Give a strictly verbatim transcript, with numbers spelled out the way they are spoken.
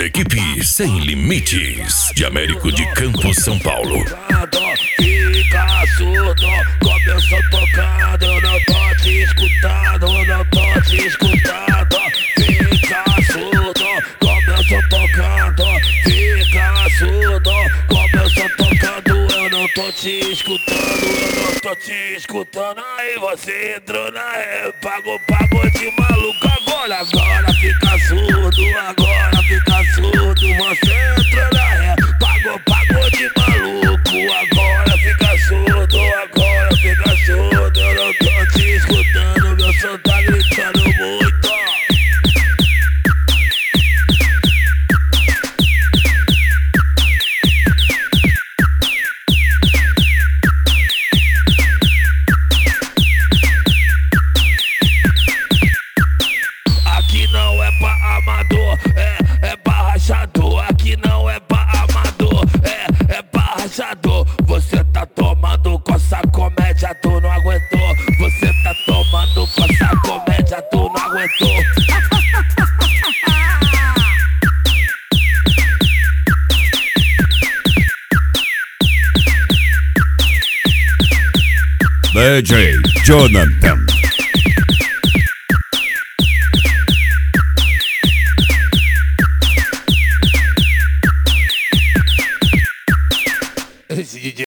Equipe Sem Limites, de Américo de Campos, São Paulo. Fica surdo, começou tocando, eu não tô te escutando, eu não tô te escutando. Fica surdo, começou tocando, fica surdo, começou tocando, eu não tô te escutando, eu não tô te escutando. Aí você entrou na ré, pagou, pagou de maluco, agora, agora fica surdo, agora fica surdo. Você entrou na ré, pagou, pagou de maluco, agora fica surdo, agora fica surdo. Eu não tô te escutando, meu som tá gritando muito. Aqui não é pra amador, é, é pra rachador. Aqui não é pra amador, é, é pra rachador. Você tá tomando com essa comédia, tu não aguentou. Você tá tomando com essa comédia, tu não aguentou. D J Jonathan.